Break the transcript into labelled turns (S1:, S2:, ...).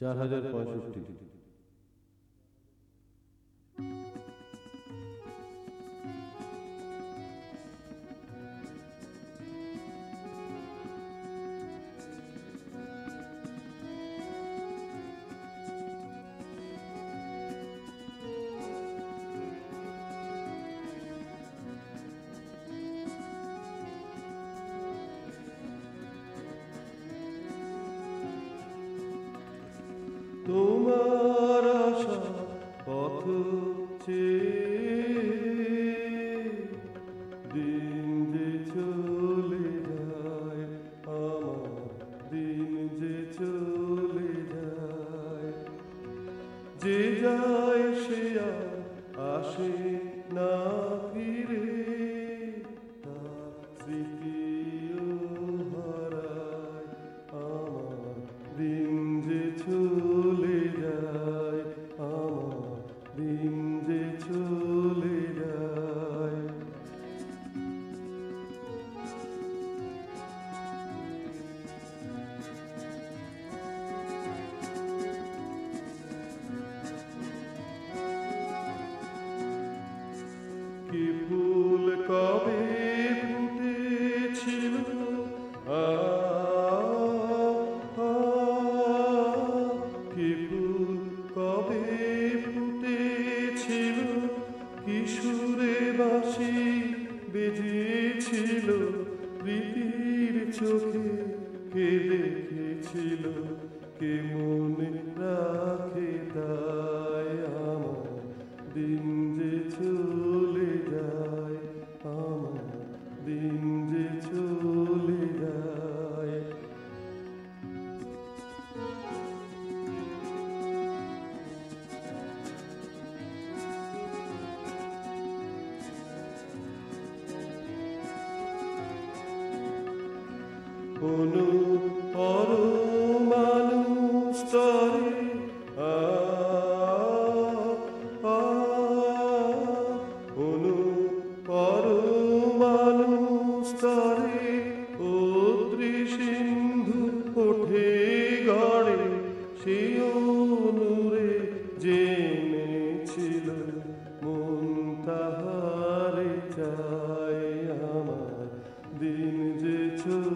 S1: 4065। তোমার আশা পথ দিন যে চলে যায়, আমার দিন যে চলে যায়, যে যায় সে আর আসে না ফিরে, তার স্মৃতিও হারায়, আমার দিন যে চলে যায়, আমার দিন যে চলে যায়। কি ফুল কবে ফুটেছিল, কি ফুল কবে ফুটেছিল, কি সুরে বাঁশি বেজেছিল, প্রীতির চোখে কে দেখেছিল, কে মনে রাখে তাই, আমার দিন যে চলে যায়, আমার দিন যে চলে যায়। কোনো পরমাণু স্তরে কোনো পরমাণু স্তরে অদ্রি সিন্ধু ওঠে গড়ে, সে অনুরে জেনেছিল, মন তাহারে চায়, আমার দিন যে